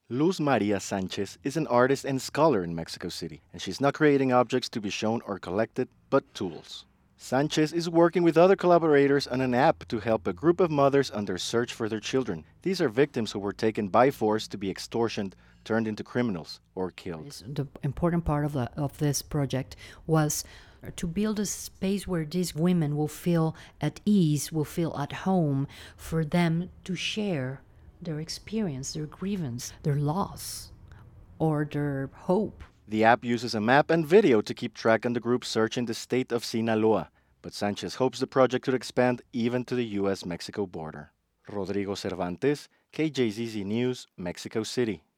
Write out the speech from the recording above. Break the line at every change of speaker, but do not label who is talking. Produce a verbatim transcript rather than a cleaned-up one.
Luz Maria Sanchez is an artist and scholar in Mexico City, and she's not creating objects to be shown or collected, but tools. Sanchez is working with other collaborators on an app to help a group of mothers on their search for their children. These are victims who were taken by force to be extortioned, turned into criminals, or killed.
The important part of, the, of this project was to build a space where these women will feel at ease, will feel at home, for them to share their experience, their grievance, their loss, or their hope.
The app uses a map and video to keep track on the group's search in the state of Sinaloa, but Sanchez hopes the project could expand even to the U S Mexico border. Rodrigo Cervantes, K J Z Z News, Mexico City.